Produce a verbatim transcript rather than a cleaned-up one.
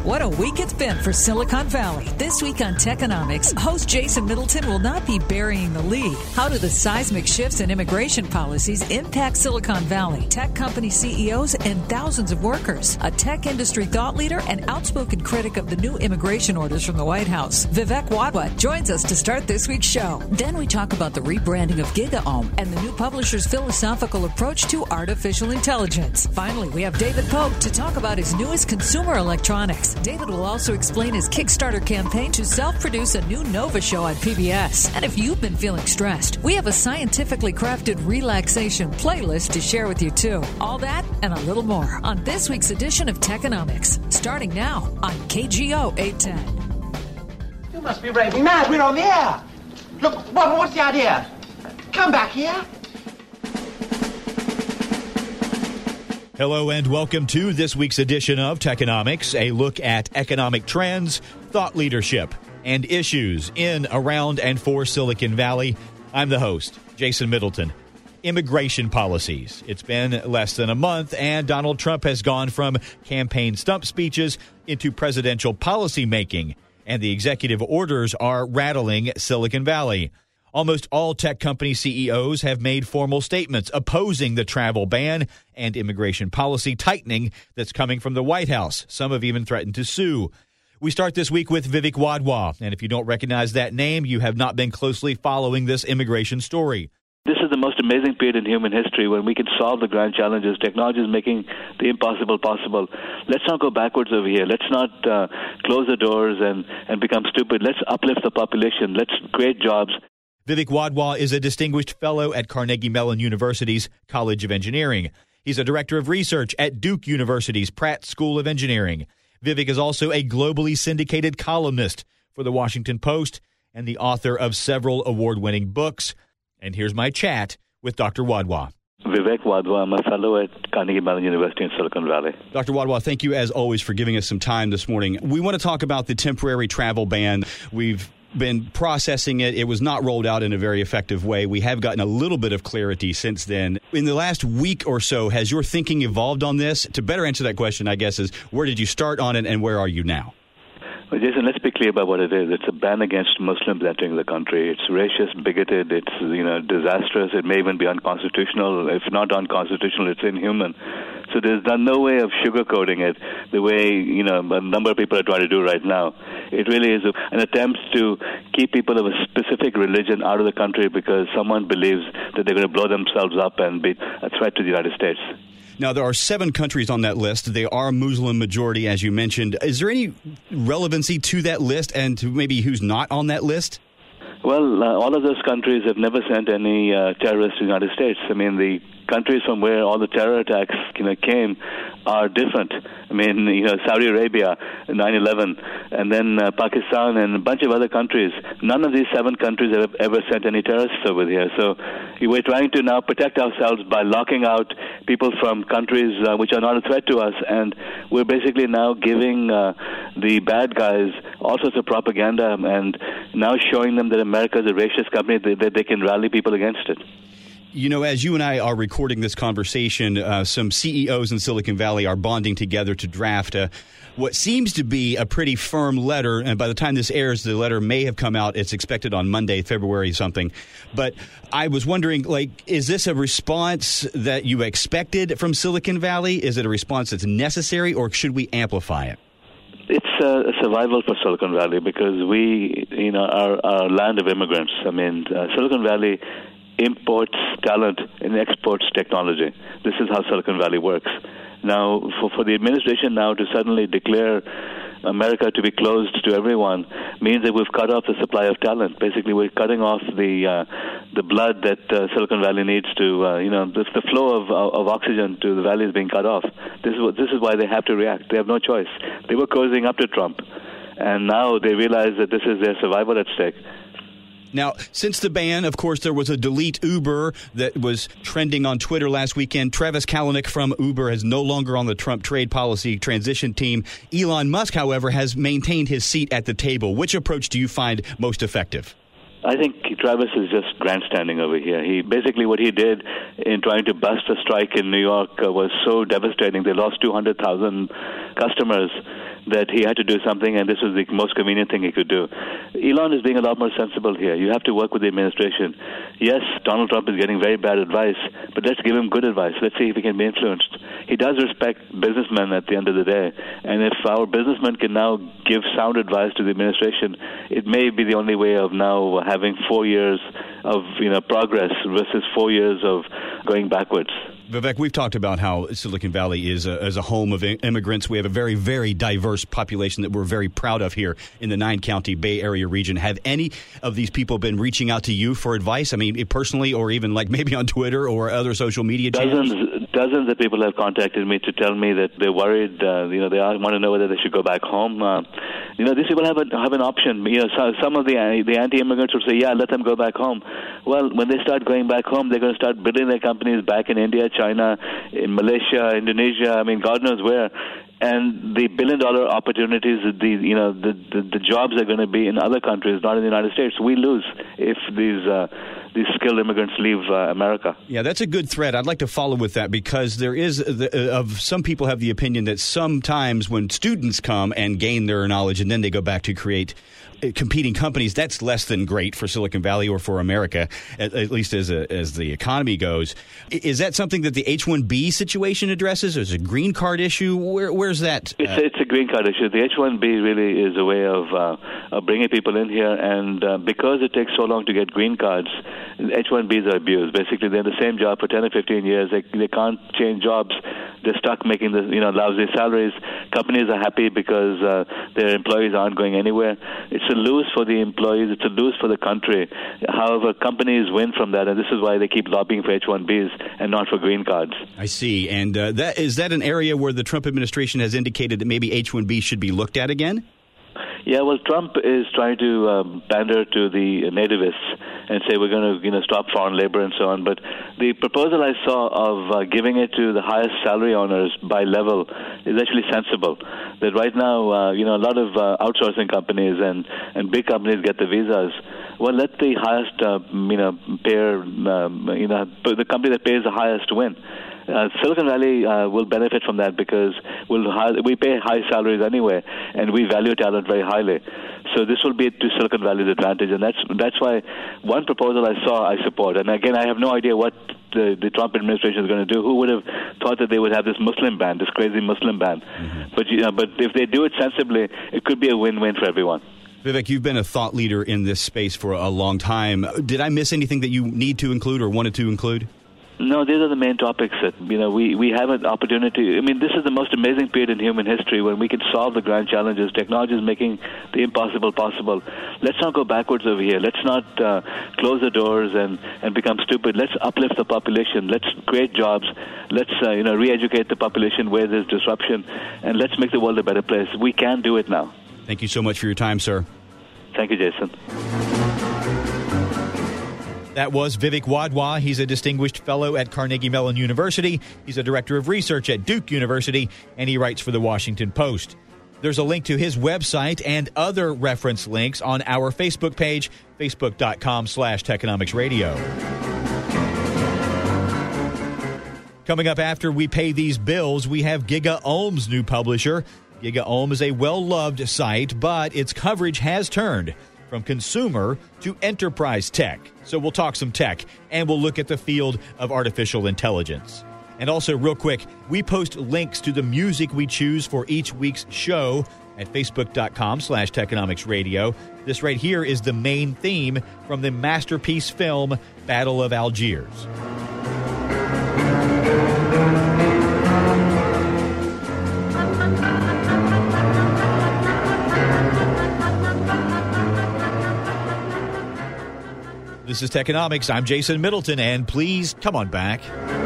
What a week it's been for Silicon Valley. This week on Techonomics, host Jason Middleton will not be burying the lead. How do the seismic shifts in immigration policies impact Silicon Valley, tech company C E Os, and thousands of workers? A tech industry thought leader and outspoken critic of the new immigration orders from the White House, Vivek Wadhwa, joins us to start this week's show. Then we talk about the rebranding of GigaOM and the new publisher's philosophical approach to artificial intelligence. Finally, we have David Pogue to talk about his newest consumer electronics. David will also explain his Kickstarter campaign to self-produce a new Nova show on P B S. And if you've been feeling stressed, we have a scientifically crafted relaxation playlist to share with you too. All that and a little more on this week's edition of Techonomics, starting now on K G O eight ten. You must be raving mad. We're on the air. Look, what, what's the idea? Come back here. Hello and welcome to this week's edition of Techonomics, a look at economic trends, thought leadership, and issues in, around, and for Silicon Valley. I'm the host, Jason Middleton. Immigration policies. It's been less than a month, and Donald Trump has gone from campaign stump speeches into presidential policy making, and the executive orders are rattling Silicon Valley. Almost all tech company C E Os have made formal statements opposing the travel ban and immigration policy tightening that's coming from the White House. Some have even threatened to sue. We start this week with Vivek Wadhwa, and if you don't recognize that name, you have not been closely following this immigration story. This is the most amazing period in human history when we can solve the grand challenges. Technology is making the impossible possible. Let's not go backwards over here. Let's not uh, close the doors and, and become stupid. Let's uplift the population. Let's create jobs. Vivek Wadhwa is a distinguished fellow at Carnegie Mellon University's College of Engineering. He's a director of research at Duke University's Pratt School of Engineering. Vivek is also a globally syndicated columnist for The Washington Post and the author of several award-winning books. And here's my chat with Doctor Wadhwa. Vivek Wadhwa, I'm a fellow at Carnegie Mellon University in Silicon Valley. Doctor Wadhwa, thank you as always for giving us some time this morning. We want to talk about the temporary travel ban. We've been processing it. It was not rolled out in a very effective way. We have gotten a little bit of clarity since then. In the last week or so, has your thinking evolved on this? To better answer that question, I guess, is where did you start on it and where are you now? Well, Jason, let's be clear about what it is. It's a ban against Muslims entering the country. It's racist, bigoted, it's, you know, disastrous. It may even be unconstitutional. If not unconstitutional, it's inhuman. So there's no way of sugarcoating it the way, you know, a number of people are trying to do right now. It really is an attempt to keep people of a specific religion out of the country because someone believes that they're going to blow themselves up and be a threat to the United States. Now, there are seven countries on that list. They are Muslim majority, as you mentioned. Is there any relevancy to that list and to maybe who's not on that list? Well, uh, all of those countries have never sent any uh, terrorists to the United States. I mean, the countries from where all the terror attacks, you know, came are different. I mean, you know, Saudi Arabia, nine eleven, and then uh, Pakistan and a bunch of other countries. None of these seven countries have ever sent any terrorists over here. So we're trying to now protect ourselves by locking out people from countries uh, which are not a threat to us, and we're basically now giving uh, the bad guys all sorts of propaganda and now showing them that America is a racist company, that they, they can rally people against it. You know, as you and I are recording this conversation, uh, some C E Os in Silicon Valley are bonding together to draft a, what seems to be a pretty firm letter. And by the time this airs, the letter may have come out. It's expected on Monday, February something. But I was wondering, like, is this a response that you expected from Silicon Valley? Is it a response that's necessary, or should we amplify it? It's a survival for Silicon Valley because we, you know, are, are a land of immigrants. I mean, uh, Silicon Valley imports talent and exports technology. This is how Silicon Valley works. Now, for, for the administration now to suddenly declare America to be closed to everyone means that we've cut off the supply of talent. Basically, we're cutting off the uh, the blood that uh, Silicon Valley needs to, uh, you know, the, the flow of of oxygen to the valley is being cut off. This is what, this is why they have to react. They have no choice. They were cozying up to Trump, and now they realize that this is their survival at stake. Now, since the ban, of course, there was a delete Uber that was trending on Twitter last weekend. Travis Kalanick from Uber is no longer on the Trump trade policy transition team. Elon Musk, however, has maintained his seat at the table. Which approach do you find most effective? I think Travis is just grandstanding over here. He basically what he did in trying to bust a strike in New York uh, was so devastating. They lost two hundred thousand customers that he had to do something, and this was the most convenient thing he could do. Elon is being a lot more sensible here. You have to work with the administration. Yes, Donald Trump is getting very bad advice, but let's give him good advice. Let's see if he can be influenced. He does respect businessmen at the end of the day, and if our businessmen can now give sound advice to the administration, it may be the only way of now having four years of you know progress versus four years of going backwards. Vivek, we've talked about how Silicon Valley is a, is a home of immigrants. We have a very, very diverse population that we're very proud of here in the nine-county Bay Area region. Have any of these people been reaching out to you for advice? I mean, personally, or even like maybe on Twitter or other social media channels? Dozens, dozens of people have contacted me to tell me that they're worried. Uh, you know, they want to know whether they should go back home. Uh, you know, these people have, a, have an option. You know, so, some of the the anti-immigrants will say, "Yeah, let them go back home." Well, when they start going back home, they're going to start building their companies back in India, China, in Malaysia, Indonesia, I mean, God knows where. And the billion-dollar opportunities, the you know, the, the, the jobs are going to be in other countries, not in the United States. We lose if these uh, these skilled immigrants leave uh, America. Yeah, that's a good thread. I'd like to follow with that because there is, the, uh, of some people have the opinion that sometimes when students come and gain their knowledge and then they go back to create competing companies, that's less than great for Silicon Valley or for America, at, at least as a, as the economy goes. Is that something that the H one B situation addresses? Or is it a green card issue? Where, where's that? It's, a, it's a green card issue. The H one B really is a way of, uh, of bringing people in here, and uh, because it takes so long to get green cards, H one Bs are abused. Basically, they're in the same job for ten or fifteen years. They, they can't change jobs. They're stuck making the you know lousy salaries. Companies are happy because uh, their employees aren't going anywhere. It's a lose for the employees. It's a lose for the country. However, companies win from that, and this is why they keep lobbying for H one Bs and not for green cards. I see. And uh, that is that an area where the Trump administration has indicated that maybe H one B should be looked at again? Yeah, well, Trump is trying to um, pander to the nativists and say we're going to, you know, stop foreign labor and so on. But the proposal I saw of uh, giving it to the highest salary earners by level is actually sensible. That right now, uh, you know, a lot of uh, outsourcing companies and, and big companies get the visas. Well, let the highest, uh, you know, payer, um, you know, the company that pays the highest win. Uh, Silicon Valley uh, will benefit from that because we'll high, we pay high salaries anyway, and we value talent very highly. So this will be to Silicon Valley's advantage, and that's that's why one proposal I saw I support. And again, I have no idea what the, the Trump administration is going to do. Who would have thought that they would have this Muslim ban, this crazy Muslim ban? Mm-hmm. But you know, but if they do it sensibly, it could be a win-win for everyone. Vivek, you've been a thought leader in this space for a long time. Did I miss anything that you need to include or wanted to include? No, these are the main topics that, you know, we, we have an opportunity. I mean, this is the most amazing period in human history when we can solve the grand challenges. Technology is making the impossible possible. Let's not go backwards over here. Let's not uh, close the doors and, and become stupid. Let's uplift the population. Let's create jobs. Let's, uh, you know, re-educate the population where there's disruption. And let's make the world a better place. We can do it now. Thank you so much for your time, sir. Thank you, Jason. That was Vivek Wadhwa. He's a distinguished fellow at Carnegie Mellon University. He's a director of research at Duke University, and he writes for the Washington Post. There's a link to his website and other reference links on our Facebook page, facebook.com slash Techonomics Radio. Coming up after we pay these bills, we have GigaOm's new publisher. GigaOm is a well-loved site, but its coverage has turned from consumer to enterprise tech. So we'll talk some tech, and we'll look at the field of artificial intelligence. And also, real quick, we post links to the music we choose for each week's show at facebook.com slash Techonomics Radio. This right here is the main theme from the masterpiece film Battle of Algiers. This is Techonomics. I'm Jason Middleton, and please come on back.